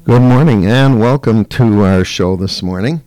Good morning and welcome to our show this morning,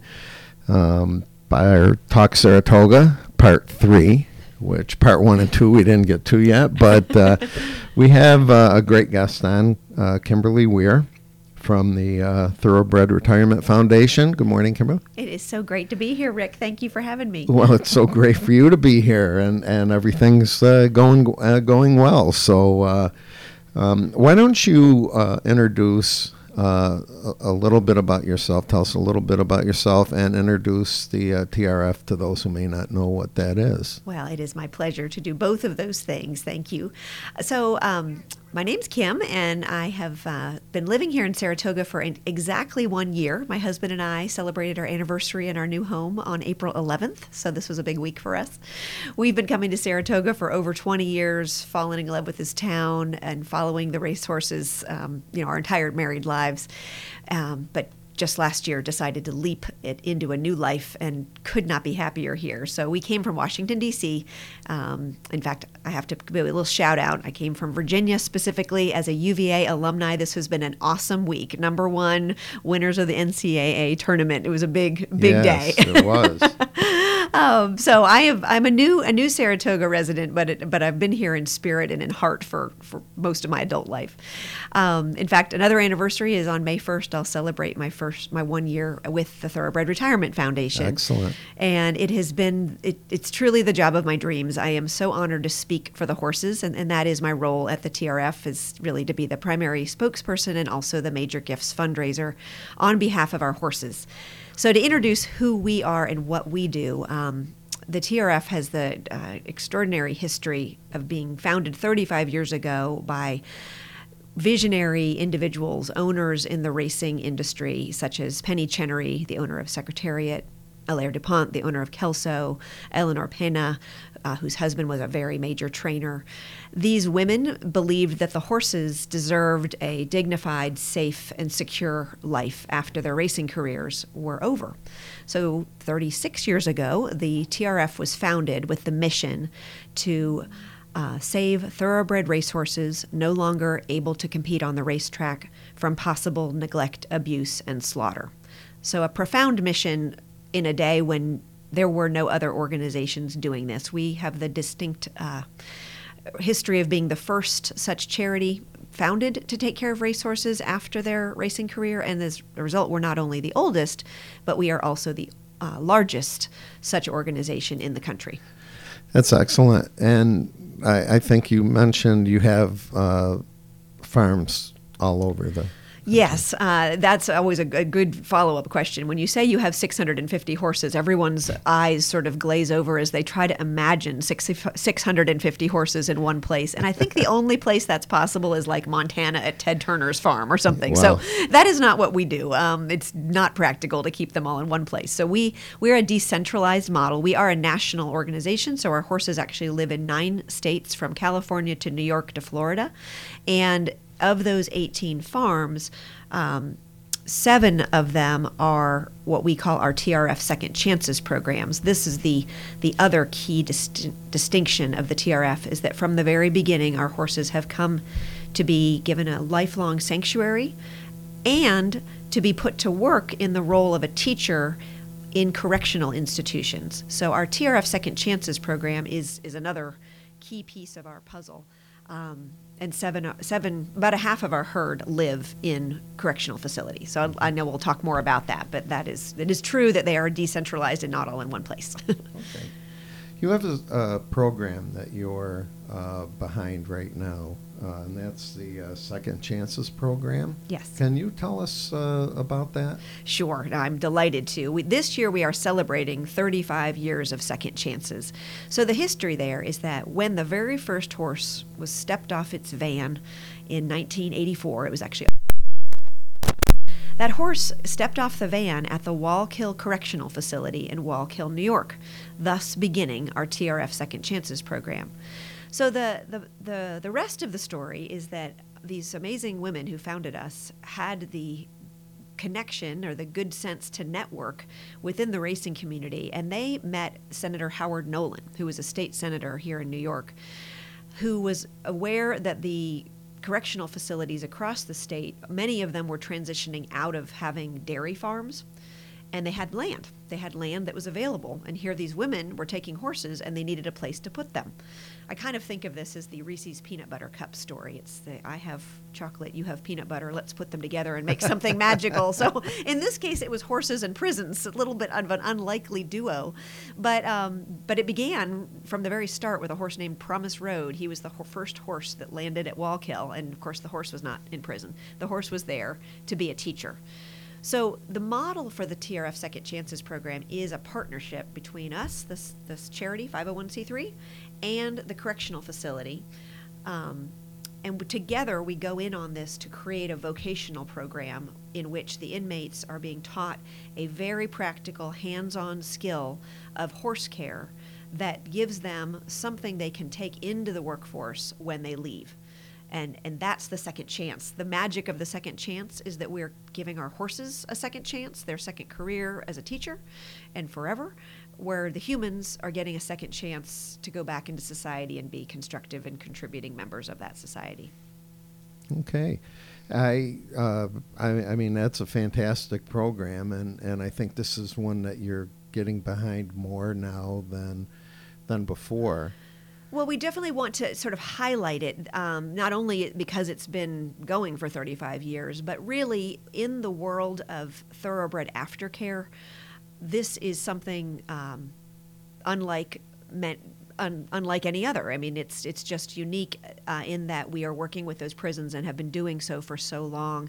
by our Talk Saratoga, Part 3, which Part 1 and 2 we didn't get to yet, but we have a great guest on, Kimberly Weir from the Thoroughbred Retirement Foundation. Good morning, Kimberly. It is so great to be here, Rick. Thank you for having me. Well, it's so great for you to be here, and everything's going well. So why don't you introduce a little bit about yourself. Tell us a little bit about yourself and introduce the TRF to those who may not know what that is. Well, it is my pleasure to do both of those things. Thank you. So my name's Kim, and I have been living here in Saratoga for exactly 1 year. My husband and I celebrated our anniversary in our new home on April 11th, so this was a big week for us. We've been coming to Saratoga for over 20 years, falling in love with this town and following the racehorses, our entire married lives. But just last year decided to leap it into a new life and could not be happier here. So we came from Washington, D.C. In fact, I have to give a little shout out. I came from Virginia specifically as a UVA alumni. This has been an awesome week. Number one winners of the NCAA tournament. It was a big day. Yes, it was. So I'm a new Saratoga resident, but I've been here in spirit and in heart for most of my adult life. In fact, another anniversary is on May 1st. I'll celebrate my 1 year with the Thoroughbred Retirement Foundation. Excellent. And it has been, it's truly the job of my dreams. I am so honored to speak for the horses, and that is my role at the TRF, is really to be the primary spokesperson and also the Major Gifts fundraiser on behalf of our horses. So to introduce who we are and what we do, the TRF has the extraordinary history of being founded 35 years ago by visionary individuals, owners in the racing industry, such as Penny Chenery, the owner of Secretariat, Hilaire DuPont, the owner of Kelso, Eleanor Pena, whose husband was a very major trainer. These women believed that the horses deserved a dignified, safe, and secure life after their racing careers were over. So 36 years ago, the TRF was founded with the mission to save thoroughbred racehorses no longer able to compete on the racetrack from possible neglect, abuse, and slaughter. So a profound mission in a day when there were no other organizations doing this. We have the distinct history of being the first such charity founded to take care of racehorses after their racing career, and as a result, we're not only the oldest, but we are also the largest such organization in the country. That's excellent. And I think you mentioned you have farms all over the... Yes, that's always a good follow-up question. When you say you have 650 horses, everyone's eyes sort of glaze over as they try to imagine 650 horses in one place. And I think the only place that's possible is like Montana at Ted Turner's farm or something. Wow. So that is not what we do. It's not practical to keep them all in one place. So we're a decentralized model. We are a national organization, so our horses actually live in 9 states from California to New York to Florida. And of those 18 farms, 7 of them are what we call our TRF Second Chances programs. This is the other key distinction of the TRF, is that from the very beginning, our horses have come to be given a lifelong sanctuary and to be put to work in the role of a teacher in correctional institutions. So our TRF Second Chances program is another key piece of our puzzle. And about a half of our herd live in correctional facilities. So I know we'll talk more about that, but it is true that they are decentralized and not all in one place. Okay. You have a program that you're behind right now, and that's the Second Chances program. Yes. Can you tell us about that? Sure, I'm delighted to. This year we are celebrating 35 years of Second Chances. So the history there is that when the very first horse was stepped off its van in 1984, it was actually... That horse stepped off the van at the Wallkill Correctional Facility in Wallkill, New York, thus beginning our TRF Second Chances program. So the rest of the story is that these amazing women who founded us had the connection or the good sense to network within the racing community, and they met Senator Howard Nolan, who was a state senator here in New York, who was aware that the correctional facilities across the state, many of them were transitioning out of having dairy farms, and they had land. They had land that was available, and here these women were taking horses, and they needed a place to put them. I kind of think of this as the Reese's peanut butter cup story. It's the, I have chocolate, you have peanut butter, let's put them together and make something magical. So in this case, it was horses and prisons, a little bit of an unlikely duo. But it began from the very start with a horse named Promise Road. He was the first horse that landed at Wallkill, and of course the horse was not in prison. The horse was there to be a teacher. So the model for the TRF Second Chances program is a partnership between us, this charity, 501c3, and the correctional facility. And together we go in on this to create a vocational program in which the inmates are being taught a very practical, hands-on skill of horse care that gives them something they can take into the workforce when they leave. And that's the second chance. The magic of the second chance is that we're giving our horses a second chance, their second career as a teacher and forever, where the humans are getting a second chance to go back into society and be constructive and contributing members of that society. Okay. I mean, that's a fantastic program, and I think this is one that you're getting behind more now than before. Well, we definitely want to sort of highlight it, not only because it's been going for 35 years, but really in the world of thoroughbred aftercare, this is something unlike any other. I mean, it's just unique in that we are working with those prisons and have been doing so for so long.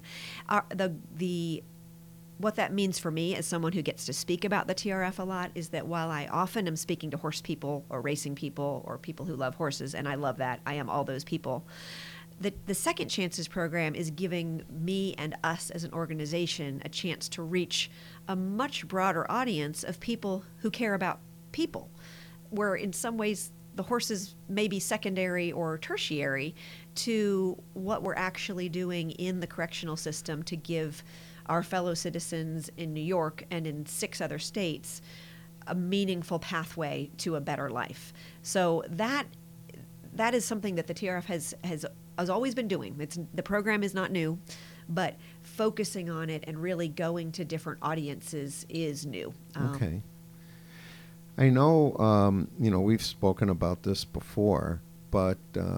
What that means for me as someone who gets to speak about the TRF a lot is that while I often am speaking to horse people or racing people or people who love horses, and I love that, I am all those people, the Second Chances program is giving me and us as an organization a chance to reach a much broader audience of people who care about people, where in some ways the horses may be secondary or tertiary to what we're actually doing in the correctional system to give our fellow citizens in New York and in 6 other states a meaningful pathway to a better life. So that is something that the TRF has always been doing. The program is not new, but focusing on it and really going to different audiences is new. Okay. I know, we've spoken about this before, but,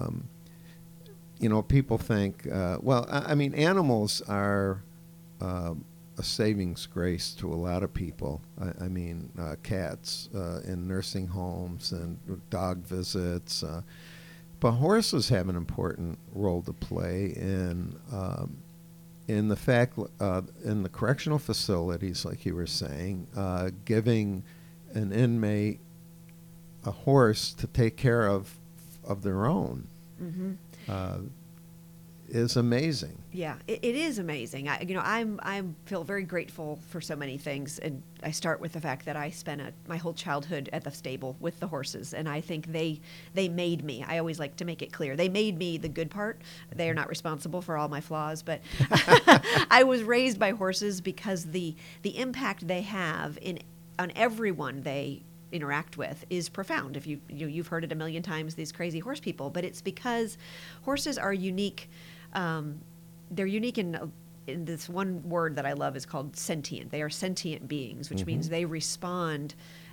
people think, animals are a savings grace to a lot of people. I mean, cats in nursing homes and dog visits. But horses have an important role to play in the fact, in the correctional facilities, like you were saying, giving an inmate a horse to take care of their own. Mm-hmm. Is amazing. Yeah, it is amazing. I feel very grateful for so many things, and I start with the fact that I spent my whole childhood at the stable with the horses, and I think they made me. I always like to make it clear they made me the good part. They are not responsible for all my flaws, but I was raised by horses because the impact they have on everyone they interact with is profound. If you've heard it a million times, these crazy horse people, but it's because horses are unique. They're unique in this one word that I love is called sentient. They are sentient beings, which means they respond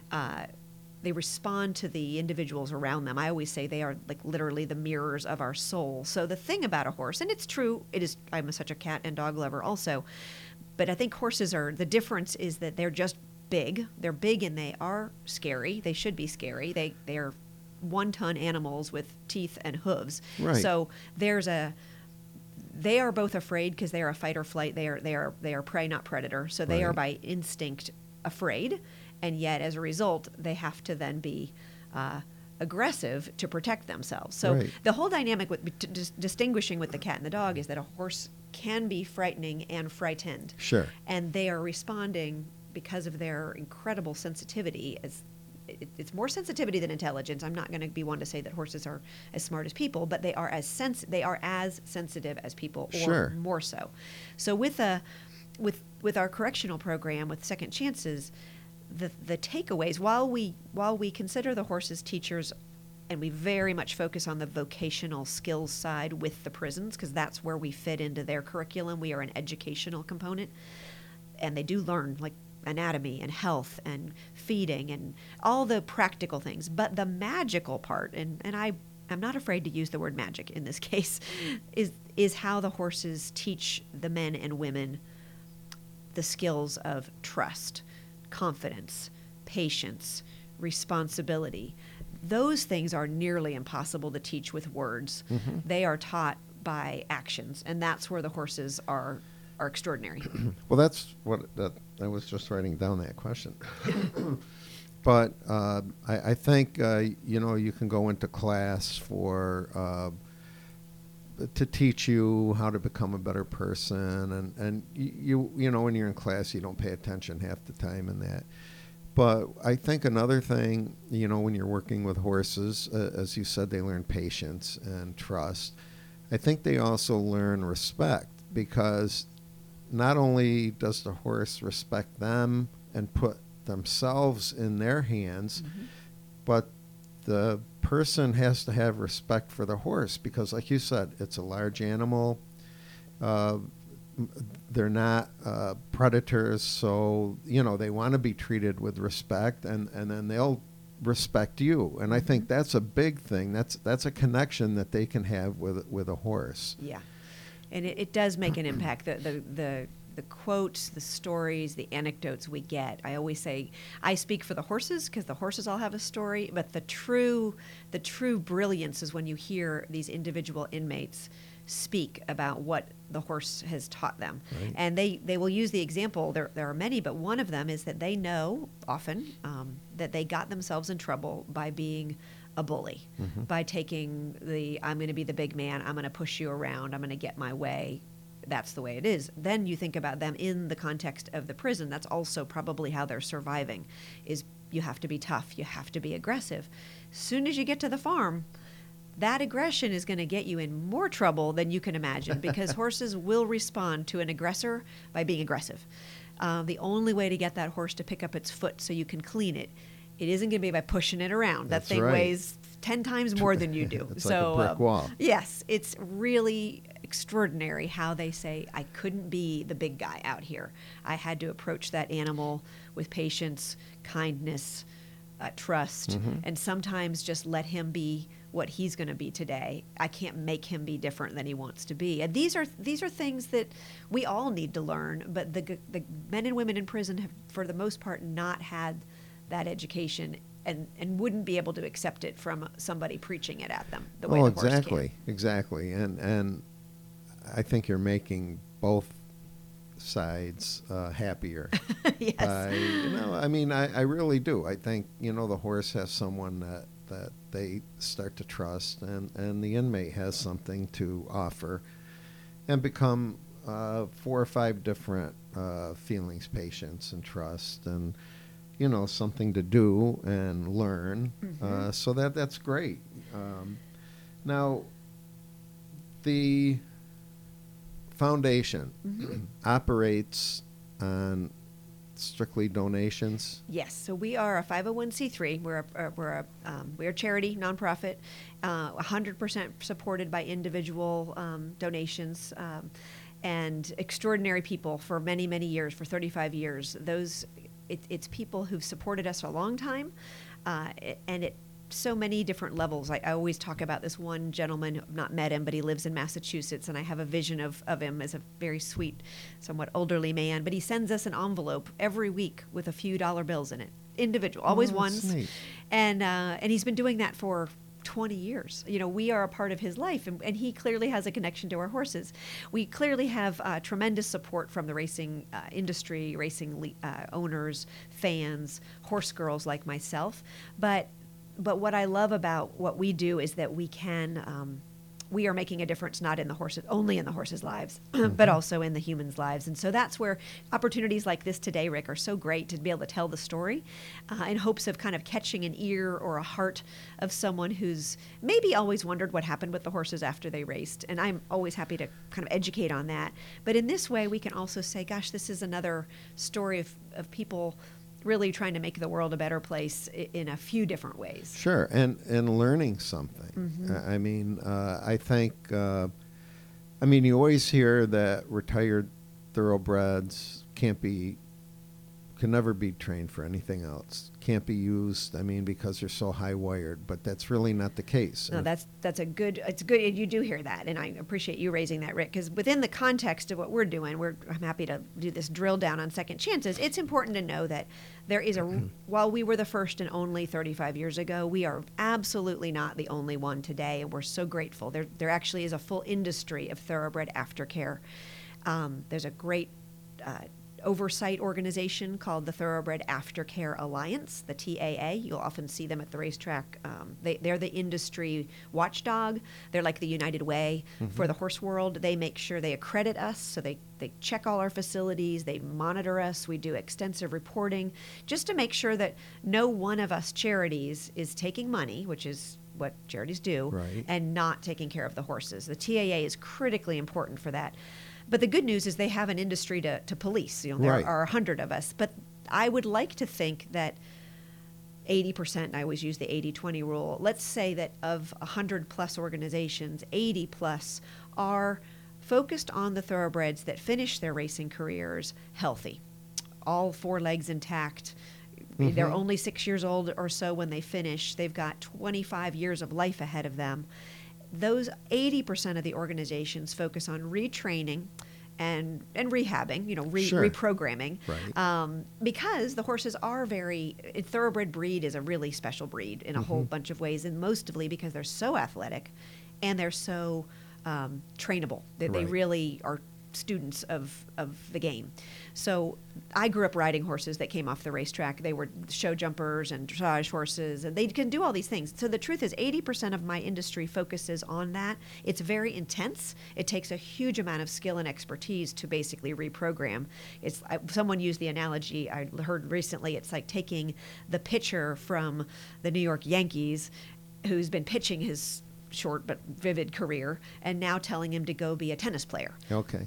to the individuals around them. I always say they are like literally the mirrors of our soul. So the thing about a horse, and it's true, I'm such a cat and dog lover also, but I think the difference is that they're just big. They're big and they are scary. They should be scary. They are 1-ton animals with teeth and hooves. Right. So they are both afraid because they are a fight or flight. They are prey, not predator. So they are by instinct afraid, and yet as a result, they have to then be aggressive to protect themselves. So the whole dynamic with distinguishing with the cat and the dog is that a horse can be frightening and frightened. Sure. And they are responding because of their incredible sensitivity. It's more sensitivity than intelligence. I'm not going to be one to say that horses are as smart as people, but they are as sensitive as people, or more so. So with our correctional program with Second Chances, the takeaways, while we consider the horses teachers and we very much focus on the vocational skills side with the prisons because that's where we fit into their curriculum. We are an educational component, and they do learn like anatomy and health and feeding and all the practical things. But the magical part, and I'm not afraid to use the word magic in this case, is how the horses teach the men and women the skills of trust, confidence, patience, responsibility. Those things are nearly impossible to teach with words. Mm-hmm. They are taught by actions, and that's where the horses are extraordinary. Well, that's what I was just writing down that question. But I think you can go into class for to teach you how to become a better person, and you when you're in class you don't pay attention half the time in that. But I think another thing, when you're working with horses, as you said, they learn patience and trust. I think they also learn respect, because not only does the horse respect them and put themselves in their hands, mm-hmm. but the person has to have respect for the horse, because like you said, it's a large animal. They're not predators, so they want to be treated with respect, and then they'll respect you. And I think that's a big thing. That's a connection that they can have with a horse. Yeah, and it does make an impact. The quotes, the stories, the anecdotes we get. I always say I speak for the horses because the horses all have a story, but the true brilliance is when you hear these individual inmates speak about what the horse has taught them. Right. And they will use the example, there are many, but one of them is that they know often that they got themselves in trouble by being a bully, mm-hmm. by taking I'm going to be the big man, I'm going to push you around, I'm going to get my way. That's the way it is. Then you think about them in the context of the prison. That's also probably how they're surviving, is you have to be tough, you have to be aggressive. As soon as you get to the farm, that aggression is going to get you in more trouble than you can imagine, because horses will respond to an aggressor by being aggressive. The only way to get that horse to pick up its foot so you can clean it, it isn't going to be by pushing it around. That thing weighs 10 times more than you do. It's like a brick wall. Yes, it's really extraordinary how they say, I couldn't be the big guy out here. I had to approach that animal with patience, kindness, trust, mm-hmm. and sometimes just let him be what he's going to be today. I can't make him be different than he wants to be. And these are things that we all need to learn, but the men and women in prison have, for the most part, not had that education and wouldn't be able to accept it from somebody preaching it at them the way the horse can. Exactly. And I think you're making both sides happier. Yes. I really do. I think, the horse has someone that they start to trust, and the inmate has something to offer, and become 4 or 5 different feelings: patience and trust, and something to do and learn. Mm-hmm. So that's great. Now, the foundation mm-hmm. operates on strictly donations? Yes. So we are a 501c3. We're a charity, nonprofit, 100% supported by individual donations, and extraordinary people for many, many years, for 35 years. It's people who've supported us a long time, and it so many different levels. I always talk about this one gentleman. I've not met him, but he lives in Massachusetts, and I have a vision of him as a very sweet, somewhat elderly man. But he sends us an envelope every week with a few dollar bills in it, individual, always ones. Neat. And he's been doing that for 20 years. We are a part of his life, and he clearly has a connection to our horses. We clearly have tremendous support from the racing industry, racing owners, fans, horse girls like myself. But what I love about what we do is that we are making a difference, not in the horses, only in the horses' lives, but also in the humans' lives. And so that's where opportunities like this today, Rick, are so great, to be able to tell the story in hopes of kind of catching an ear or a heart of someone who's maybe always wondered what happened with the horses after they raced. And I'm always happy to kind of educate on that. But in this way, we can also say, gosh, this is another story of people really trying to make the world a better place in a few different ways. Sure, and learning something. I mean, I think, you always hear that retired thoroughbreds can never be trained for anything else. Can't be used, because they're so high wired, but that's really not the case. No, it's good, and you do hear that, and I appreciate you raising that, Rick, because within the context of what we're doing, I'm happy to do this drill down on second chances. It's important to know that there is while we were the first and only 35 years ago, we are absolutely not the only one today, and we're so grateful. There actually is a full industry of thoroughbred aftercare. There's a great oversight organization called the Thoroughbred Aftercare Alliance, the TAA. You'll often see them at the racetrack. They're the industry watchdog. They're like the United Way for the horse world. They make sure they accredit us, so they check all our facilities, they monitor us, we do extensive reporting, just to make sure that no one of us charities is taking money, which is what charities do, right, and not taking care of the horses. The TAA is critically important for that. But the good news is they have an industry to police. There right. are 100 of us. But I would like to think that 80%, and I always use the 80-20 rule, let's say that of 100 plus organizations, 80 plus are focused on the thoroughbreds that finish their racing careers healthy, all four legs intact. They're only 6 years old or so when they finish. They've got 25 years of life ahead of them. Those 80% of the organizations focus on retraining and rehabbing, Sure. reprogramming, right. because the horses are thoroughbred breed is a really special breed in a whole bunch of ways, and mostly because they're so athletic and they're so trainable. They Right. really are students of the game. So I grew up riding horses that came off the racetrack. They were show jumpers and dressage horses, and they can do all these things. So the truth is 80% of my industry focuses on that. It's very intense. It takes a huge amount of skill and expertise to basically reprogram. Someone used the analogy I heard recently. It's like taking the pitcher from the New York Yankees who's been pitching his short but vivid career, and now telling him to go be a tennis player. Okay.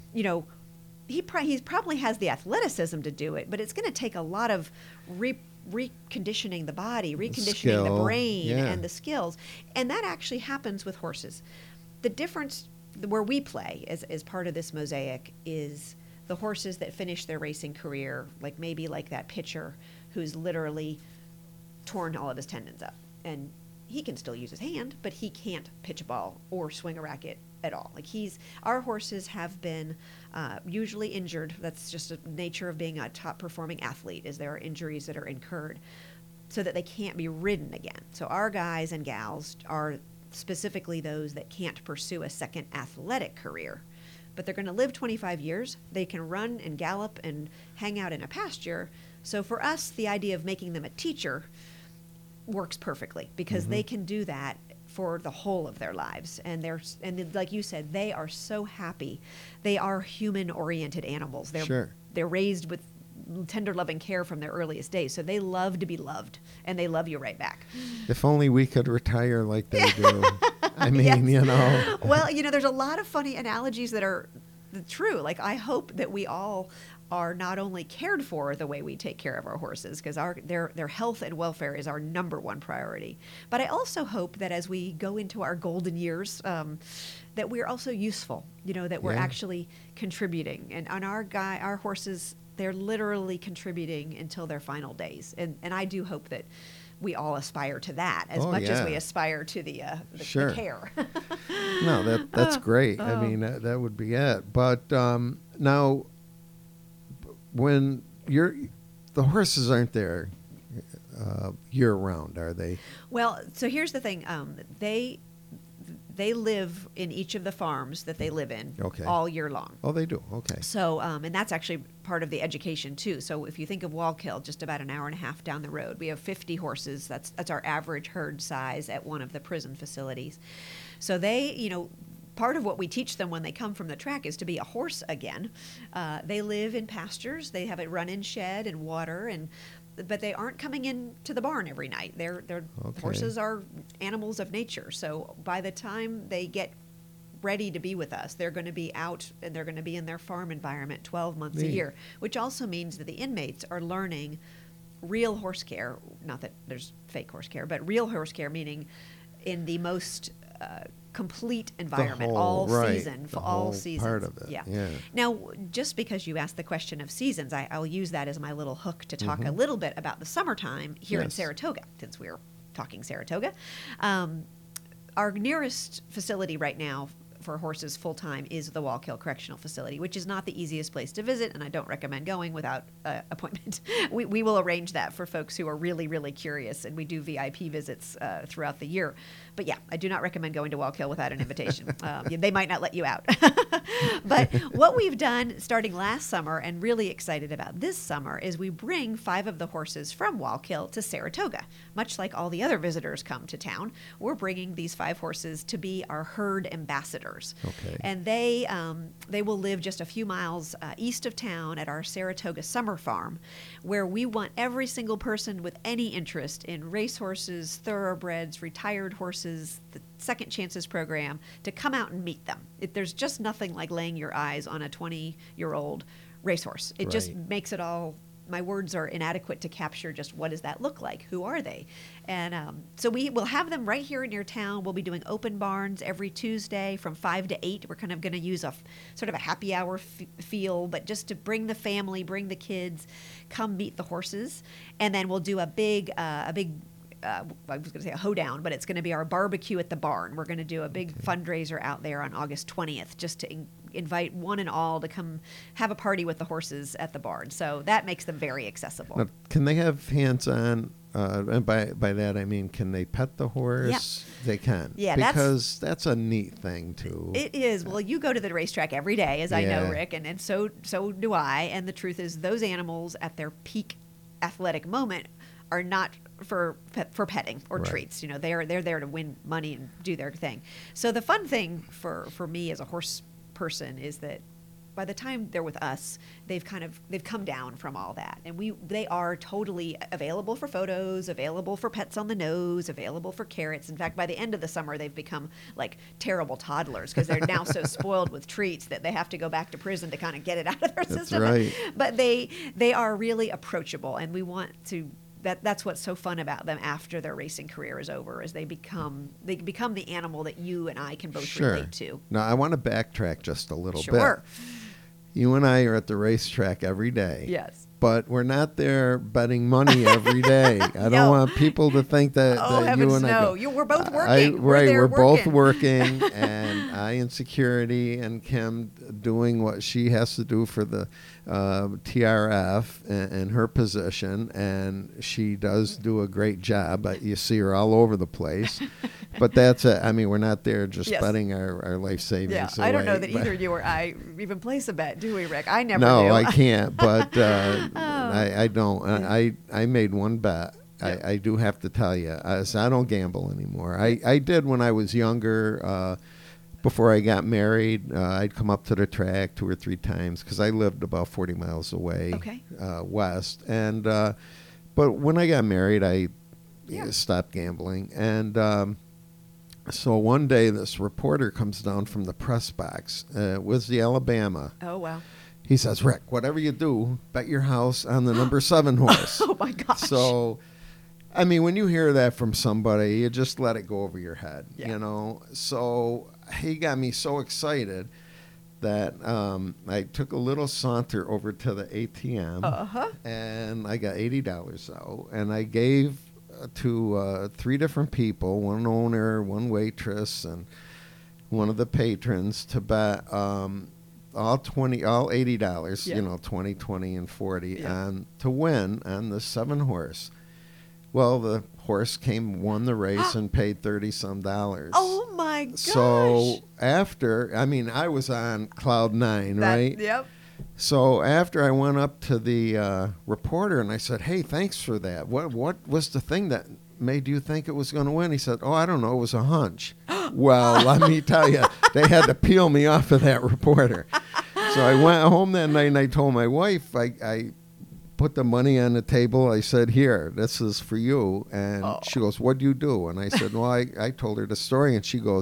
He probably has the athleticism to do it, but it's going to take a lot of reconditioning the body, reconditioning the brain, and the skills. And that actually happens with horses. The difference where we play as part of this mosaic is the horses that finish their racing career, maybe like that pitcher who's literally torn all of his tendons up. And he can still use his hand, but he can't pitch a ball or swing a racket at all. Our horses have been usually injured. That's just the nature of being a top performing athlete, is there are injuries that are incurred so that they can't be ridden again. So our guys and gals are specifically those that can't pursue a second athletic career, but they're going to live 25 years. They can run and gallop and hang out in a pasture. So for us, the idea of making them a teacher works perfectly, because they can do that for the whole of their lives. And like you said, they are so happy. They are human-oriented animals. They're raised with tender loving care from their earliest days. So they love to be loved, and they love you right back. If only we could retire like they do. Yes. Well, there's a lot of funny analogies that are true. I hope that we all are not only cared for the way we take care of our horses, because their health and welfare is our number one priority. But I also hope that as we go into our golden years, that we're also useful, that we're actually contributing. And on our horses, they're literally contributing until their final days. And I do hope that we all aspire to that as much as we aspire to the care. No, that's great. That would be it. But now, when the horses aren't there year round, are they? Well, so here's the thing. They live in each of the farms that they live in all year long. Oh, they do? Okay. So, and that's actually part of the education too. So if you think of Wallkill, just about an hour and a half down the road, we have 50 horses. That's our average herd size at one of the prison facilities. So they, part of what we teach them when they come from the track is to be a horse again. They live in pastures. They have a run-in shed and water, but they aren't coming into the barn every night. Horses are animals of nature. So by the time they get ready to be with us, they're going to be out, and they're going to be in their farm environment 12 months a year, which also means that the inmates are learning real horse care, not that there's fake horse care, but real horse care, meaning in the most complete environment, all season, for all seasons. Part of it. Yeah. Now, just because you asked the question of seasons, I'll use that as my little hook to talk a little bit about the summertime here in Saratoga, since we're talking Saratoga. Our nearest facility right now for horses full-time is the Wallkill Correctional Facility, which is not the easiest place to visit, and I don't recommend going without an appointment. We will arrange that for folks who are really, really curious, and we do VIP visits throughout the year. But yeah, I do not recommend going to Wallkill without an invitation. They might not let you out. But what we've done starting last summer and really excited about this summer is we bring 5 of the horses from Wallkill to Saratoga. Much like all the other visitors come to town, we're bringing these 5 horses to be our herd ambassadors. Okay. And they will live just a few miles east of town at our Saratoga Summer Farm, where we want every single person with any interest in racehorses, thoroughbreds, retired horses, the Second Chances program, to come out and meet them. There's just nothing like laying your eyes on a 20-year-old racehorse. It just makes it all, my words are inadequate to capture just what does that look like? Who are they? And so we will have them right here near town. We'll be doing open barns every Tuesday from 5 to 8. We're kind of going to use a sort of a happy hour feel, but just to bring the family, bring the kids, come meet the horses. And then we'll do a big I was going to say a hoedown, but it's going to be our barbecue at the barn. We're going to do a big fundraiser out there on August 20th just to invite one and all to come have a party with the horses at the barn. So that makes them very accessible. Now, can they have hands-on? And by that I mean, can they pet the horse? Yeah. They can. Yeah, because that's a neat thing too. It is. Well, you go to the racetrack every day, as I know, Rick, and so do I. And the truth is, those animals at their peak athletic moment are not for petting or treats. You know, they're there to win money and do their thing. So the fun thing for me as a horse person is that by the time they're with us, they've come down from all that, and they are totally available for photos, available for pets on the nose, available for carrots. In fact, by the end of the summer, they've become like terrible toddlers because they're now so spoiled with treats that they have to go back to prison to kind of get it out of their system. Right. But they are really approachable, and we want to. That's what's so fun about them after their racing career is over, is they become the animal that you and I can both relate to. Now, I want to backtrack just a little bit. Sure. You and I are at the racetrack every day. Yes. But we're not there betting money every day. I don't want people to think that, that you and I go. We're both working. We're both working, and I in security, and Kim doing what she has to do for the TRF in her position, and she does do a great job. You see her all over the place. But that's it. I mean, we're not there just betting our life savings away. I don't know that either you or I even place a bet, do we, Rick? I never do. No, I can't, but I don't. I made one bet. I do have to tell you. So I don't gamble anymore. I did when I was younger. Before I got married, I'd come up to the track 2 or 3 times because I lived about 40 miles away west. And but when I got married, I stopped gambling. And so one day, this reporter comes down from the press box. It was the Alabama. Oh, wow. He says, Rick, whatever you do, bet your house on the number 7 horse. Oh, my gosh. So, I mean, when you hear that from somebody, you just let it go over your head, you know. So he got me so excited that I took a little saunter over to the ATM, and I got $80 out, and I gave to 3 different people, one owner, one waitress, and one of the patrons, to bet all $80, you know, 20, 20, and 40, and to win on the 7 horse. Well, the horse won the race and paid $30-some. Oh my gosh! So after, I mean, I was on cloud 9, right? Yep. So after I went up to the reporter and I said, "Hey, thanks for that. What was the thing that made you think it was going to win?" He said, "Oh, I don't know. It was a hunch." Well, let me tell you, they had to peel me off of that reporter. So I went home that night and I told my wife, I put the money on the table. I said, "Here, this is for you." And she goes, "What do you do?" And I said, "Well, I told her the story." And she goes,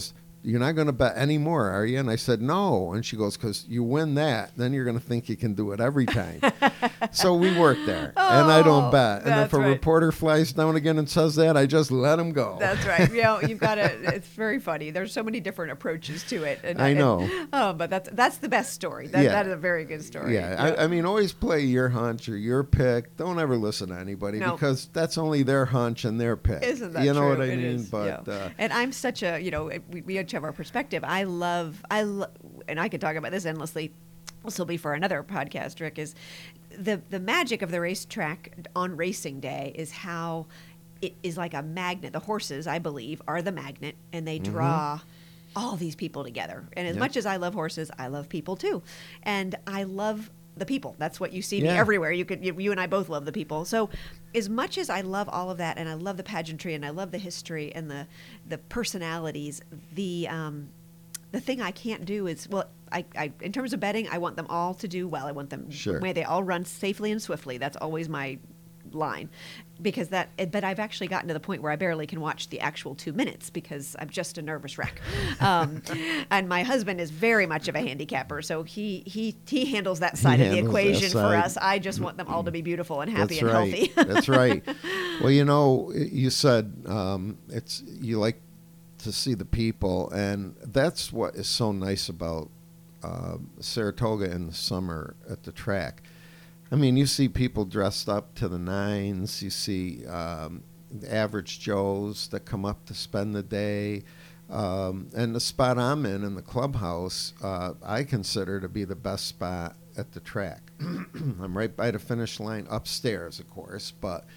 you're not going to bet anymore, are you? And I said, no. And she goes, because you win that, then you're going to think you can do it every time. So we work there, and I don't bet. And if a reporter flies down again and says that, I just let him go. That's right. You've got to. It's very funny. There's so many different approaches to it. And, I know. But that's the best story. That is a very good story. Yeah. I mean, always play your hunch or your pick. Don't ever listen to anybody because that's only their hunch and their pick. Isn't that you know true? what I It mean? is, But and I'm such a we each have our perspective. I love, and I could talk about this endlessly. This will be for another podcast, Rick. Is the magic of the racetrack on racing day is how it is like a magnet. The horses, I believe, are the magnet, and they draw all these people together. And as much as I love horses, I love people too, and I love the people. That's what you see me everywhere. You and I both love the people. So as much as I love all of that, and I love the pageantry, and I love the history and the personalities, the thing I can't do is, I in terms of betting, I want them all to do well. I want them, may they all run safely and swiftly. That's always my line, because but I've actually gotten to the point where I barely can watch the actual 2 minutes because I'm just a nervous wreck. And my husband is very much of a handicapper, so he handles that side of the equation for us. I just want them all to be beautiful and happy and healthy. That's right. Well, you said you like to see the people, and that's what is so nice about Saratoga in the summer at the track. I mean, you see people dressed up to the nines. You see average Joes that come up to spend the day. And the spot I'm in the clubhouse, I consider to be the best spot at the track. I'm right by the finish line upstairs, of course, but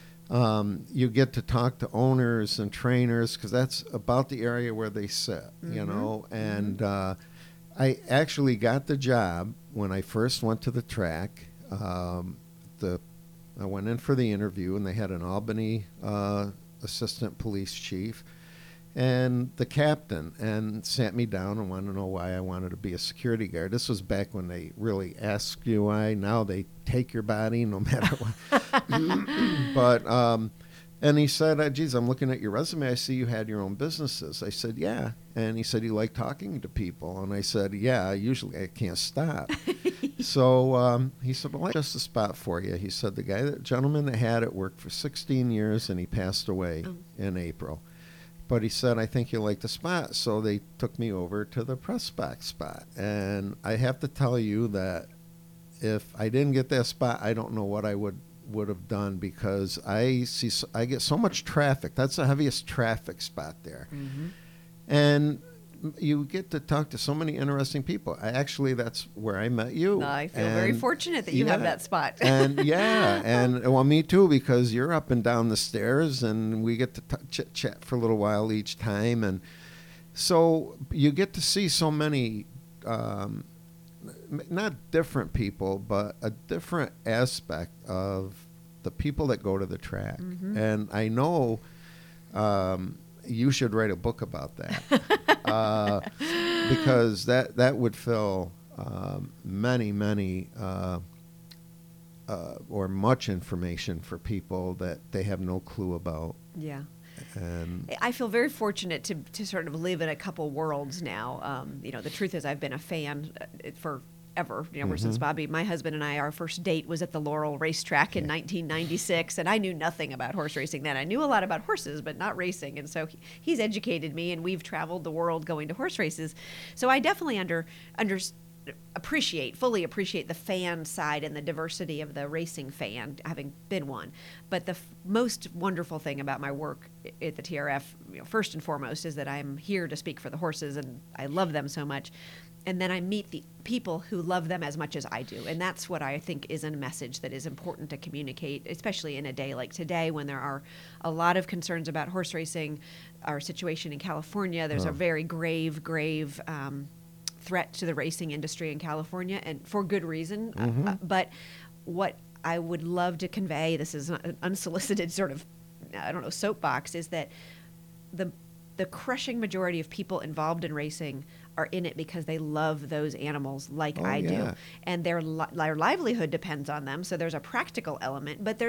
you get to talk to owners and trainers because that's about the area where they sit, you know. And I actually got the job when I first went to the track. I went in for the interview, and they had an Albany assistant police chief and the captain, and sat me down and wanted to know why I wanted to be a security guard. This was back when they really asked you why. Now they take your body no matter what. But and he said, geez, I'm looking at your resume. I see you had your own businesses. I said, yeah. And he said, you like talking to people? And I said, yeah, usually I can't stop. So he said, well, just a spot for you. He said, the gentleman that had it worked for 16 years, and he passed away in April. But he said, I think you'll like the spot. So they took me over to the press box spot. And I have to tell you that if I didn't get that spot, I don't know what I would have done, because I get so much traffic. That's the heaviest traffic spot there. And you get to talk to so many interesting people. That's where I met you. I feel very fortunate that you have that spot. And well, me too, because you're up and down the stairs, and we get to chit-chat for a little while each time. And so you get to see so many, not different people, but a different aspect of the people that go to the track. And I know you should write a book about that. Because that would fill many or much information for people that they have no clue about. Yeah. And I feel very fortunate to sort of live in a couple worlds now. The truth is I've been a fan for ever, ever since Bobby, my husband and I, our first date was at the Laurel Racetrack in 1996, and I knew nothing about horse racing then. I knew a lot about horses, but not racing, and so he's educated me, and we've traveled the world going to horse races. So I definitely fully appreciate the fan side and the diversity of the racing fan, having been one. But the most wonderful thing about my work at the TRF, first and foremost, is that I'm here to speak for the horses, and I love them so much. And then I meet the people who love them as much as I do. And that's what I think is a message that is important to communicate, especially in a day like today when there are a lot of concerns about horse racing, our situation in California. There's a very grave threat to the racing industry in California, and for good reason. But what I would love to convey, this is an unsolicited sort of, soapbox, is that the crushing majority of people involved in racing are in it because they love those animals I do. And their livelihood depends on them. So there's a practical element, but there's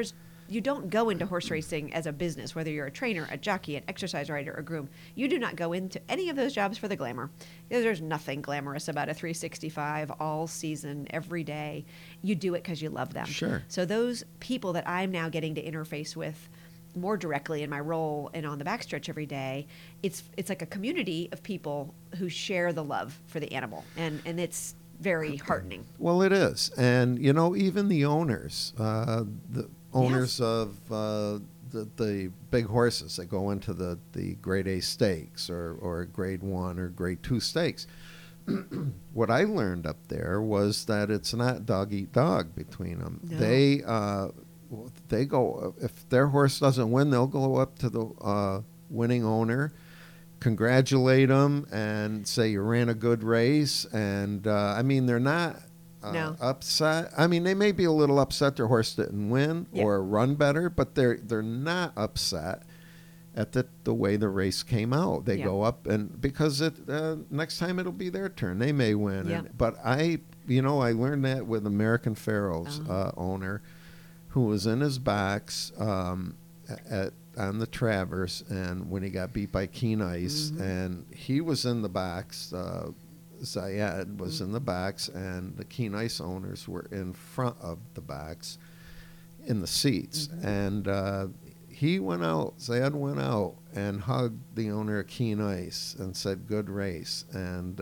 you don't go into horse racing as a business, whether you're a trainer, a jockey, an exercise rider, a groom. You do not go into any of those jobs for the glamour. There's nothing glamorous about a 365 all season, every day. You do it because you love them. Sure. So those people that I'm now getting to interface with more directly in my role and on the backstretch every day, it's like a community of people who share the love for the animal, and it's very heartening. Well, it is. And, even the owners, Yes. of the big horses that go into the Grade A stakes or Grade 1 or Grade 2 stakes, what I learned up there was that it's not dog eat dog between them. No. They go, if their horse doesn't win, they'll go up to the winning owner, congratulate them, and say you ran a good race. And they're not No. upset. They may be a little upset their horse didn't win Yeah. or run better, but they're not upset at the way the race came out. They Yeah. go up, and because next time it'll be their turn, they may win. Yeah. But I learned that with American Pharaoh's owner, who was in his backs on the Traverse, and when he got beat by Keen Ice, and he was in the backs. Zayed was in the backs, and the Keen Ice owners were in front of the backs in the seats. And Zayed went out and hugged the owner of Keen Ice and said, "Good race." And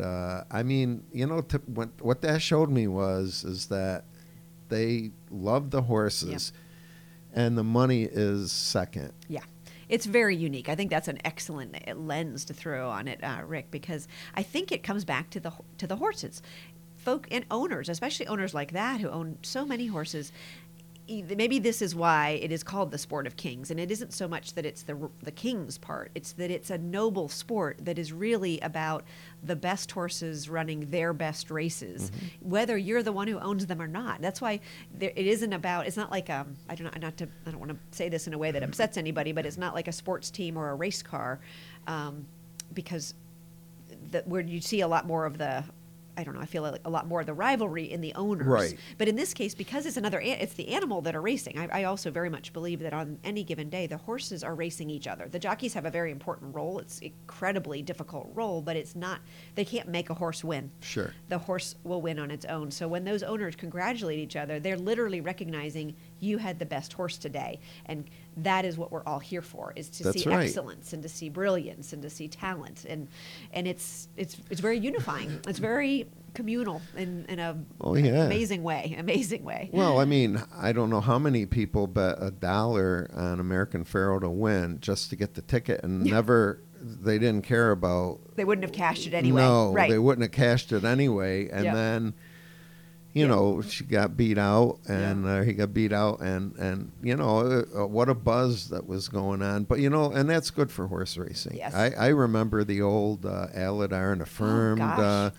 what that showed me is that they love the horses, and the money is second. Yeah. It's very unique. I think that's an excellent lens to throw on it, Rick, because I think it comes back to the horses. Folk and owners, especially owners like that who own so many horses. Maybe this is why it is called the sport of kings, and it isn't so much that it's the king's part. It's that it's a noble sport that is really about the best horses running their best races, whether you're the one who owns them or not. That's why it isn't about. It's not like I don't want to say this in a way that upsets anybody, but it's not like a sports team or a race car, because where you see a lot more of the. I don't know. I feel like a lot more of the rivalry in the owners. Right. But in this case, because it's the animal that are racing. I also very much believe that on any given day, the horses are racing each other. The jockeys have a very important role. It's an incredibly difficult role, but it's not. They can't make a horse win. Sure. The horse will win on its own. So when those owners congratulate each other, they're literally recognizing you had the best horse today, and that is what we're all here for: is to That's see right. excellence and to see brilliance and to see talent, and it's very unifying. It's very communal in a amazing way. Well, I don't know how many people bet $1 on American Pharaoh to win just to get the ticket, and they didn't care about. They wouldn't have cashed it anyway. No, right. They wouldn't have cashed it anyway, and then. She got beat out, and he got beat out, and what a buzz that was going on. But and that's good for horse racing. Yes. I remember the old Aladar and Affirmed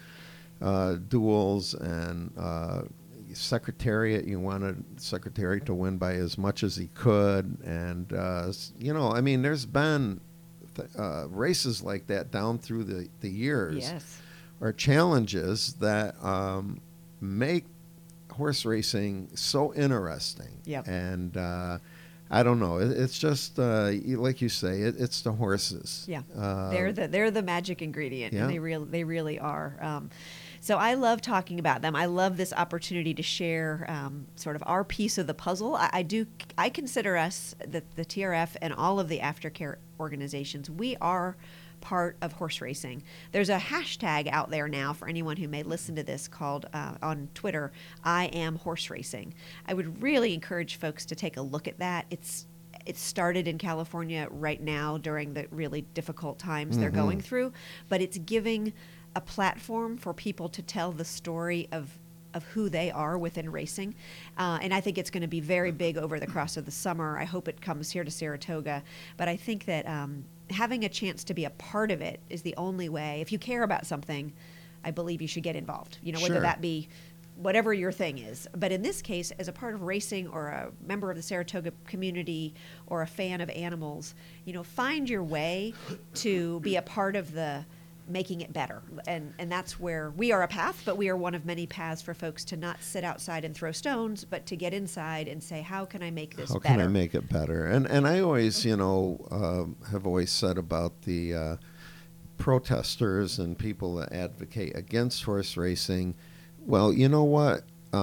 duels and Secretariat. You wanted Secretariat to win by as much as he could, and there's been races like that down through the years. Yes. Or challenges that make horse racing so interesting. Yep. And I don't know. It's just like you say. It's the horses. Yeah. They're the magic ingredient, Yeah. and they really are. So I love talking about them. I love this opportunity to share sort of our piece of the puzzle. I consider us, the TRF and all of the aftercare organizations, we are part of horse racing. There's a hashtag out there now for anyone who may listen to this called on Twitter, I am horse racing. I would really encourage folks to take a look at that. It started in California right now during the really difficult times they're going through, but it's giving a platform for people to tell the story of who they are within racing. And I think it's going to be very big over the course of the summer. I hope it comes here to Saratoga. But I think that having a chance to be a part of it is the only way. If you care about something, I believe you should get involved, whether Sure. that be whatever your thing is. But in this case, as a part of racing or a member of the Saratoga community or a fan of animals, find your way to be a part of the making it better. And that's where we are a path, but we are one of many paths for folks to not sit outside and throw stones, but to get inside and say, how can I make this How better? can I make it better? And I always, have always said about the protesters and people that advocate against horse racing, well, you know what?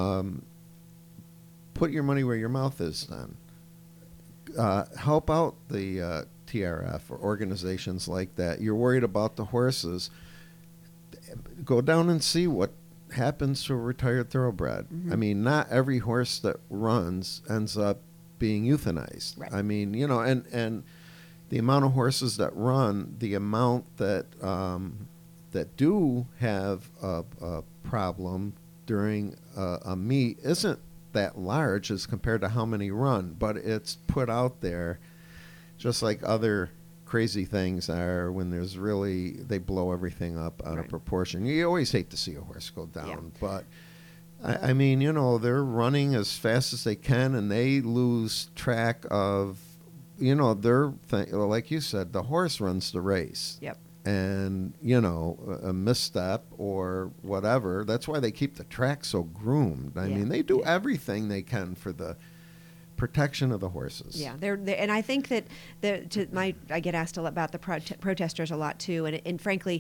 Put your money where your mouth is then. Help out the TRF or organizations like that. You're worried about the horses. Go down and see what happens to a retired thoroughbred. Mm-hmm. I mean, not every horse that runs ends up being euthanized. Right. I mean, and the amount of horses that run, the amount that that do have a problem during a meet isn't that large as compared to how many run, but it's put out there just like other crazy things are when there's really, they blow everything up out of proportion. You always hate to see a horse go down, but I mean, they're running as fast as they can and they lose track of, their thing. Like you said, the horse runs the race. Yep. And, a misstep or whatever, that's why they keep the track so groomed. I mean, they do everything they can for the protection of the horses. Yeah, they're and I think that I get asked a lot about the protesters a lot too, and frankly,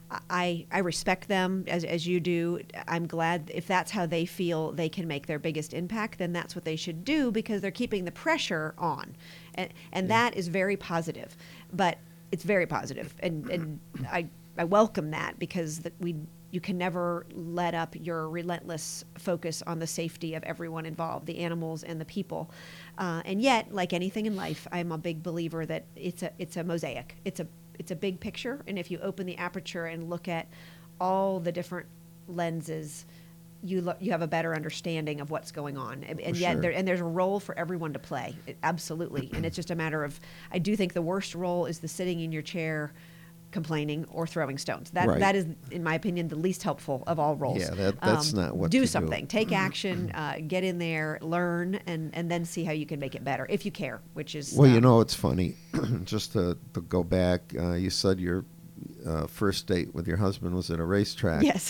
I respect them as you do. I'm glad if that's how they feel they can make their biggest impact, then that's what they should do because they're keeping the pressure on, and that is very positive. But it's very positive, and I welcome that because you can never let up your relentless focus on the safety of everyone involved, the animals and the people. And yet, like anything in life, I'm a big believer that it's a mosaic. It's a big picture, and if you open the aperture and look at all the different lenses, you have a better understanding of what's going on. And yet, there's a role for everyone to play, absolutely. And it's just a matter of, I do think the worst role is the sitting in your chair complaining or throwing stones. That is, in my opinion, the least helpful of all roles. Yeah, that's not what do something. Take action, get in there, learn, and then see how you can make it better, if you care, which is... Well, it's funny, just to go back, you said your first date with your husband was at a racetrack. Yes.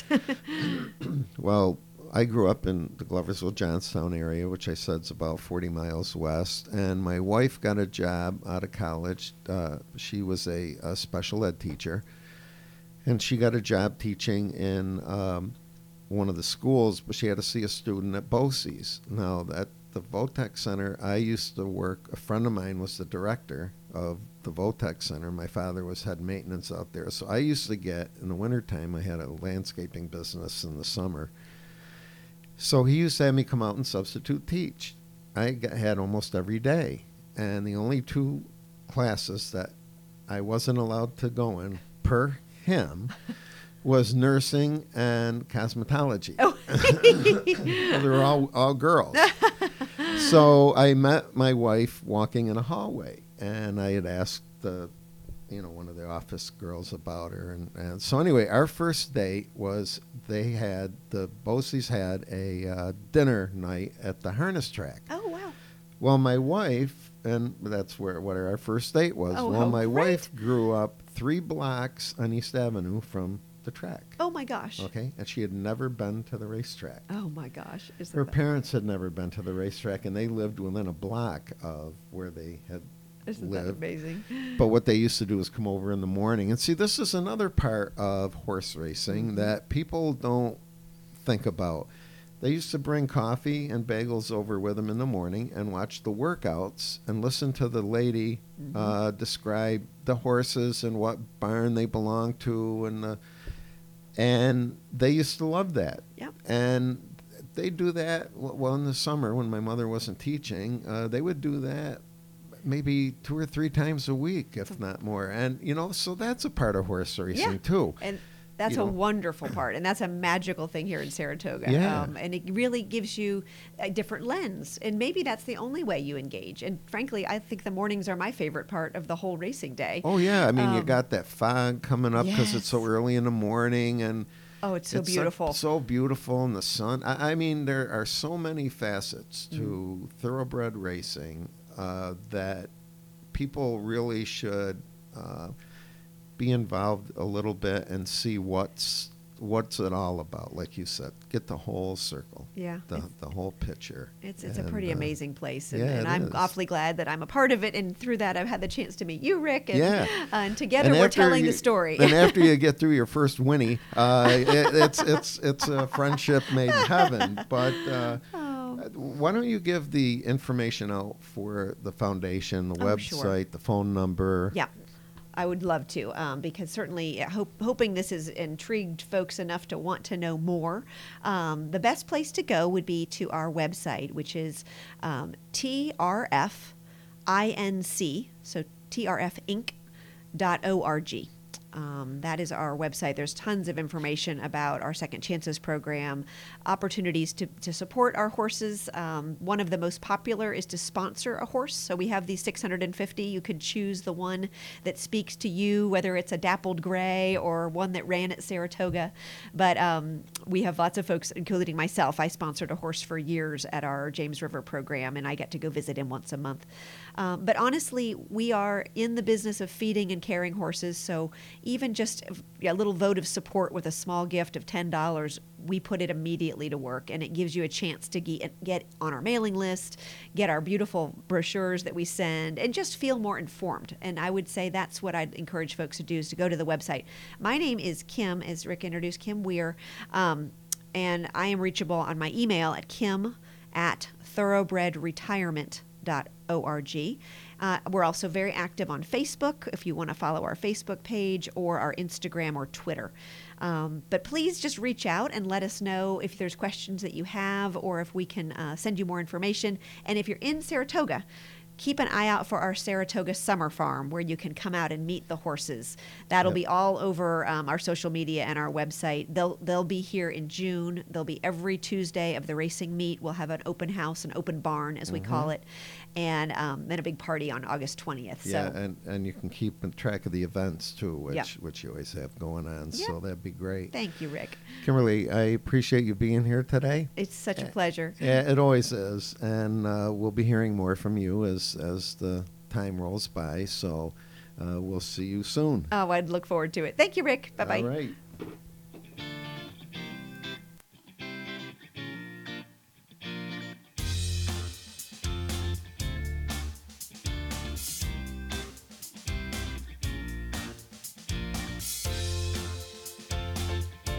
Well, I grew up in the Gloversville, Johnstown area, which I said is about 40 miles west, and my wife got a job out of college. She was a special ed teacher, and she got a job teaching in one of the schools, but she had to see a student at BOCES. Now, at the Votech Center, I used to work, a friend of mine was the director of the Votech Center. My father was head maintenance out there, so I used to get, in the wintertime, I had a landscaping business in the summer. So he used to have me come out and substitute teach. I had almost every day. And the only two classes that I wasn't allowed to go in per him was nursing and cosmetology. Oh. They were all girls. So I met my wife walking in a hallway. And I had asked one of the office girls about her. And so anyway, our first date was the BOCES had a dinner night at the harness track. Oh, wow. Well, my wife, and that's what our first date was. Oh, well, my great. wife grew up 3 blocks on East Avenue from the track. Oh, my gosh. Okay, and she had never been to the racetrack. Oh, my gosh. Her parents had never been to the racetrack, and they lived within a block of where they had Isn't lived. that amazing? But what they used to do is come over in the morning. And see, this is another part of horse racing that people don't think about. They used to bring coffee and bagels over with them in the morning and watch the workouts and listen to the lady describe the horses and what barn they belong to. And they used to love that. Yep. And they do that, well, in the summer when my mother wasn't teaching, they would do that maybe 2 or 3 times a week, if not more. And, so that's a part of horse racing, too. And that's a wonderful part. And that's a magical thing here in Saratoga. Yeah. And it really gives you a different lens. And maybe that's the only way you engage. And frankly, I think the mornings are my favorite part of the whole racing day. Oh, yeah. I mean, you got that fog coming up because it's so early in the morning. And oh, it's so beautiful. So beautiful in the sun. I mean, there are so many facets to thoroughbred racing that people really should be involved a little bit and see what's it all about. Like you said, get the whole circle, Yeah. the whole picture. It's a And, pretty amazing place, and, yeah, and it I'm is. awfully glad that I'm a part of it. And through that, I've had the chance to meet you, Rick, and, Yeah. and together And we're after telling you- the story. And after you get through your first Winnie, it's a friendship made in heaven. But Oh. why don't you give the information out for the foundation, the Oh, website, sure. the phone number? Yeah, I would love to, because certainly hoping this has intrigued folks enough to want to know more. The best place to go would be to our website, which is TRFINC, so TRFinc.org. That is our website. There's tons of information about our Second Chances program, opportunities to support our horses. One of the most popular is to sponsor a horse. So we have these 650. You could choose the one that speaks to you, whether it's a dappled gray or one that ran at Saratoga. But we have lots of folks, including myself. I sponsored a horse for years at our James River program, and I get to go visit him once a month. But honestly, we are in the business of feeding and caring horses, so even just a little vote of support with a small gift of $10, we put it immediately to work, and it gives you a chance to get on our mailing list, get our beautiful brochures that we send, and just feel more informed. And I would say that's what I'd encourage folks to do, is to go to the website. My name is Kim, as Rick introduced, Kim Weir, and I am reachable on my email at kim@thoroughbredretirement.org. We're also very active on Facebook if you want to follow our Facebook page, or our Instagram or Twitter. But please just reach out and let us know if there's questions that you have, or if we can send you more information. And if you're in Saratoga, keep an eye out for our Saratoga Summer Farm, where you can come out and meet the horses. That'll Yep. be all over our social media and our website. They'll be here in June. They'll be every Tuesday of the racing meet. We'll have an open house, an open barn, as we call it, and then a big party on August 20th. Yeah, So and you can keep track of the events too, which Yep. which you always have going on. Yep. So that'd be great. thank you, Rick. Kimberly, I appreciate you being here today. It's such a pleasure. Yeah, it always is, and we'll be hearing more from you as the time rolls by. So we'll see you soon. Oh, I'd look forward to it. Thank you, Rick. Bye-bye. All right.